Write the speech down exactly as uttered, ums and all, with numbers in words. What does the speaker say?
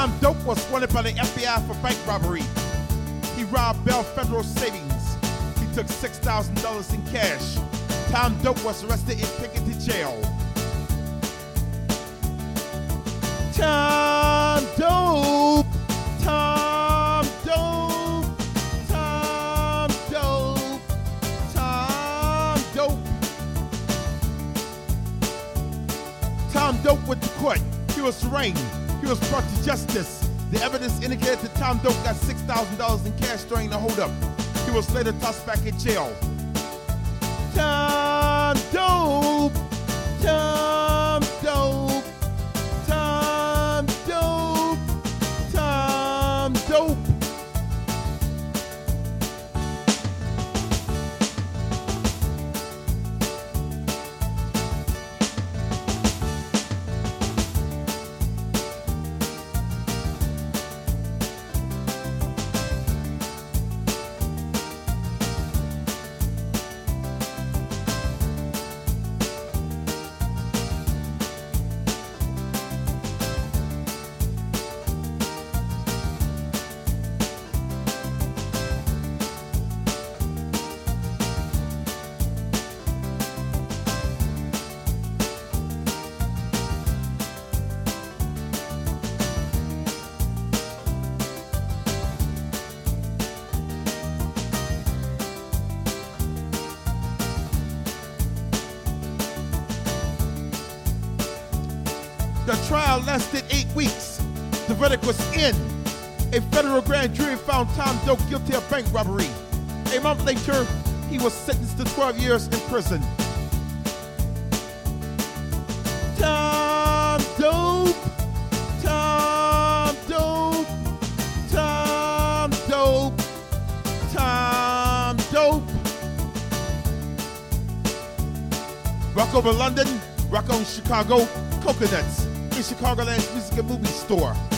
Tom Dope was wanted by the F B I for bank robbery. He robbed Bell Federal Savings. He took six thousand dollars in cash. Tom Dope was arrested and taken to jail. Tom Dope, Tom Dope, Tom Dope, Tom Dope. Tom Dope went to court. He was arraigned. He was brought to justice. The evidence indicated that Tom Dope got six thousand dollars in cash during the holdup. He was later tossed back in jail. Tom Dope, Tom Dope, Tom Dope, Tom Dope. The trial lasted eight weeks. The verdict was in. A federal grand jury found Tom Dope guilty of bank robbery. A month later, he was sentenced to twelve years in prison. Tom Dope, Tom Dope, Tom Dope, Tom Dope. Rock over London, rock on Chicago, Coconuts. In Chicagoland's Music and Movie Store.